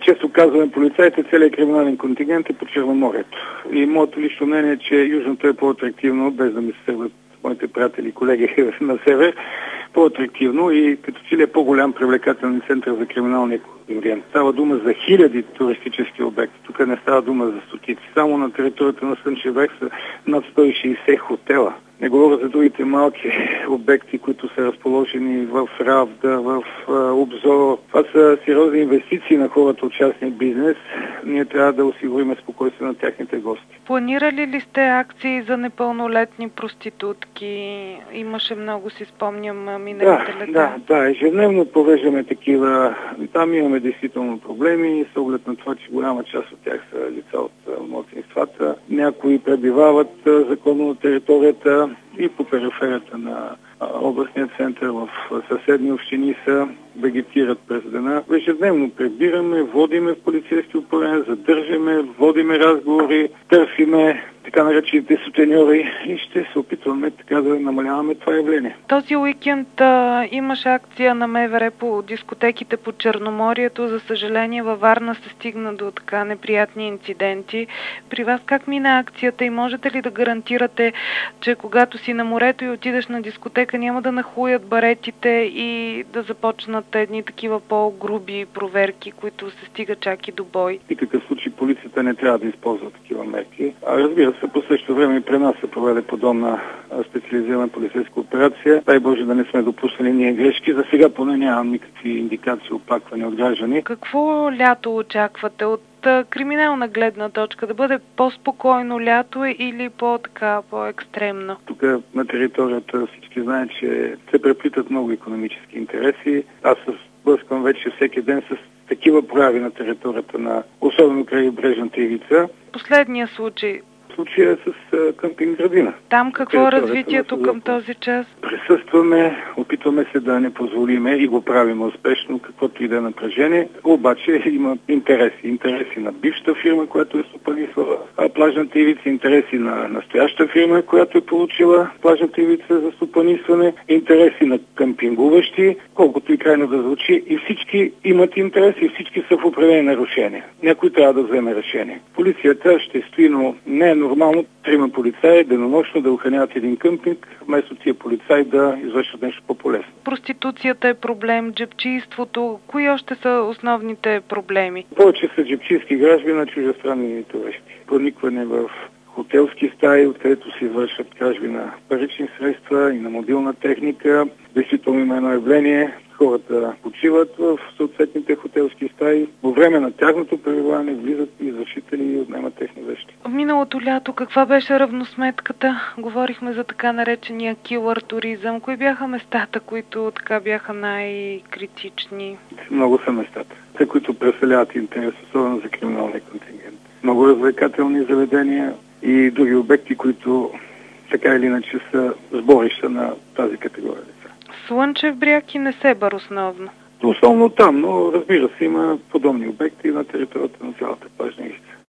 Често казваме полицаите, целият криминален контингент е по Черноморието. И моето лично мнение е, че Южното е по-атрактивно, без да ми се сърват моите приятели и колеги на север, по-атрактивно и като че ли е по-голям привлекателен център за криминалния контингент. Става дума за хиляди туристически обекти. Тук не става дума за стотици. Само на територията на Слънчев бряг са над 160 хотела. Не говоря за другите малки обекти, които са разположени в Равда, в Обзор. Това са сериозни инвестиции на хората от частния бизнес. Ние трябва да осигурим спокойствие на тяхните гости. Планирали ли сте акции за непълнолетни проститутки? Имаше много, си спомням, миналите лета. Да, ежедневно провеждаме такива. Там имаме действително проблеми, с оглед на това, че голяма част от тях са лица от малцинствата. Някои пребивават законно на територията и по периферията на областния център, в съседни общини са, вегетират през дена. Ежедневно прибираме, водиме в полицейски управления, задържаме, водиме разговори, търсиме така наречените сутеньори и ще се опитваме така да намаляваме това явление. Този уикенд имаше акция на МВР по дискотеките по Черноморието. За съжаление във Варна се стигна до така неприятни инциденти. При вас как мина акцията и можете ли да гарантирате, че когато си на морето и отидеш на дискотека, няма да нахуят баретите и да започнат едни такива по-груби проверки, които се стига чак и до бой? В никакъв случай полицията не трябва да използва такива мерки. Разбира се, по същото време и при нас се проведе подобна специализирана полицейска операция. Дай Боже да не сме допуснали ние грешки. За сега поне нямам никакви индикации, оплаквания от граждани. Какво лято очаквате от криминална гледна точка? Да бъде по-спокойно лято или по-екстремно? Тук на територията всички знаят, че се преплитат много икономически интереси. Аз се сблъсквам вече всеки ден с такива прояви на територията на особено крайбрежната ивица. Последния случай. Случая е с къмпинг градина. Там какво е развитието към този час? Присъстваме, опитваме се да не позволиме и го правим успешно, каквото и да е напрежение. Обаче има интереси на бившата фирма, която е стопанисвала плажната ивица, интереси на настояща фирма, която е получила плажната ивица за стопанисване, интереси на къмпингуващи, колкото и крайно да звучи, и всички имат интереси, и всички са в определени нарушения. Някой трябва да вземе решение. Полицията ще стои, но не е нормално 3 полицаи денонощно да охраняват един къмпинг, вместо тия полицаи да извършат нещо по-полезно. Проституцията е проблем, джебчийството. Кои още са основните проблеми? Повече са джебчийски граждани на чуждестранни туристи. Проникване в хотелски стаи, откъдето се извършват кражби на парични средства и на мобилна техника. Действително има едно явление. Хората почиват в съответните хотелски стаи. По време на тяхното пребиваване влизат извършители и отнемат техни вещи. В миналото лято каква беше равносметката? Говорихме за така наречения килър туризъм. Кои бяха местата, които така бяха най-критични? Много са местата. Те, които преселяват интерес, особено за криминалния контингент. Много развлекателни заведения и други обекти, които така или иначе са сборища на тази категория лица. Слънчев бряг и Несебър основно? Основно там, но разбира се, има подобни обекти на територията на цялата плажна ивица.